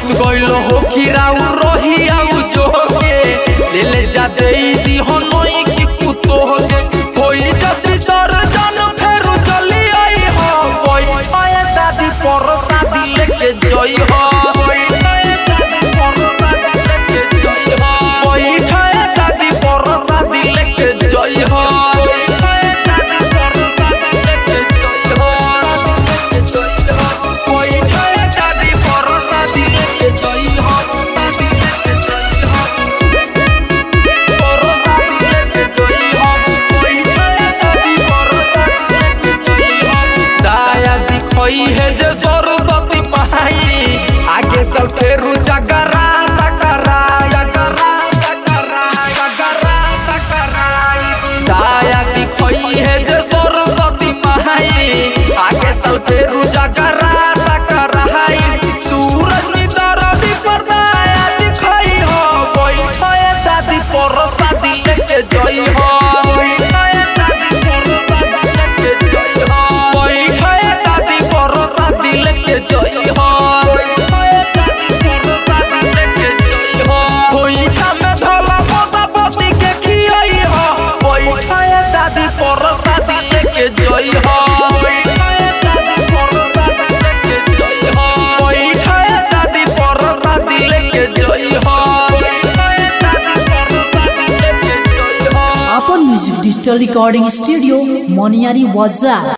गइल हो खिराउ रही आउ जो के ले जा देई दी हो नई की कुतो के होई जति सरजन फेरु चली आई हो बैठाए दादी पर शादी लेके जई हो बैठाए दादी पर शादी लेके जई हो बैठाए दादी पर शादी लेके जई हो बैठाए दादी पर शादी लेके जई हो बैठाए दादी पर शादी लेके जई हो शादी लेके जई हो पर शादी लेके जई हो बैठाए दादी पर शादी लेके जई हो दाया दिखई है जे सरस्वती माई आगे साल फेरू जगरा तकरा जगरा तकरा जगरा तकरा दाया दिखई है जे सरस्वती माई आगे साल फेरू जगरा तकरा सूरज की दरदी पर दाया दिखई हो बैठाए दादी पर शादी लेके जई हो बैठाए दादी पर शादी लेके जई हो बैठाए दादी पर शादी लेके जई हो बैठाए दादी पर शादी लेके जई हो कोई छामे धला पोता पोती के खियाई हो बैठाए दादी पर शादी लेके जई हो बैठाए दादी पर शादी लेके जई हो बैठाए दादी पर शादी लेके जई हो बैठाए दादी पर शादी लेके जई हो अपन music digital recording studio Maniyari वाजा।